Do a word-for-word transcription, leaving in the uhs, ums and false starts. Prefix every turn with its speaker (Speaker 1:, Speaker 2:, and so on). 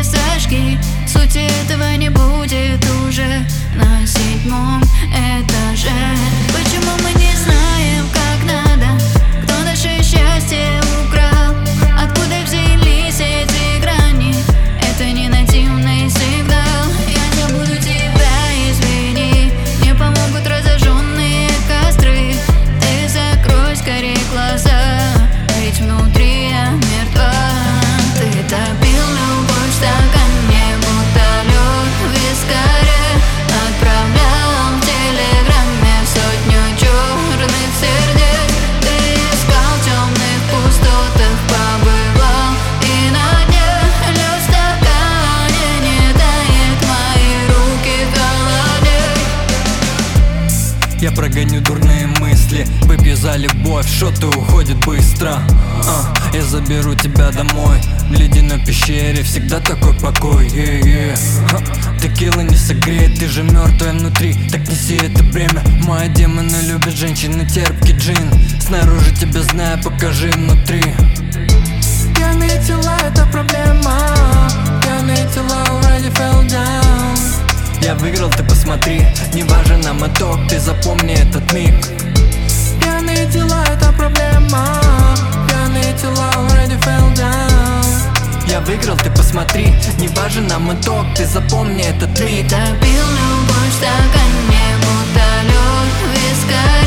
Speaker 1: сожги. Сути этого не будет уже на седьмом этаже. Почему мы не знаем, как надо? Кто наше счастье украл? Откуда взялись эти грани? Это не нативный сигнал. Я забуду тебя, извини. Не помогут разожженные костры. Ты закрой скорее глаза, ведь внутри я мертва. Ты топил любовь в стакане, будто лед в вискаре. Отправлял в телеграмме сотню черных сердец. Ты искал в темных пустотах, побывал и на дне. Лед в стакане не тает, мои руки холодеют.
Speaker 2: Я прогоню дурные мысли, выпью за любовь, шоты уходят быстро. а, Я заберу тебя домой, в ледяной пещере всегда такой покой. yeah, yeah. Ха, текила не согреет, ты же мертвая внутри. Так неси это бремя, мои демоны любят женщины, терпкий джин. Снаружи тебя знаю, покажи внутри.
Speaker 3: Пьяные тела — это проблема. Пьяные тела already fell down.
Speaker 2: Я выиграл, ты посмотри, не важен нам итог, ты запомни этот миг.
Speaker 3: Пьяные тела — это проблема. Пьяные тела already fell down.
Speaker 2: Я выиграл, ты посмотри, не важен нам итог, ты запомни этот миг.
Speaker 1: Ты топил любовь в стакане, будто лед в вискаре.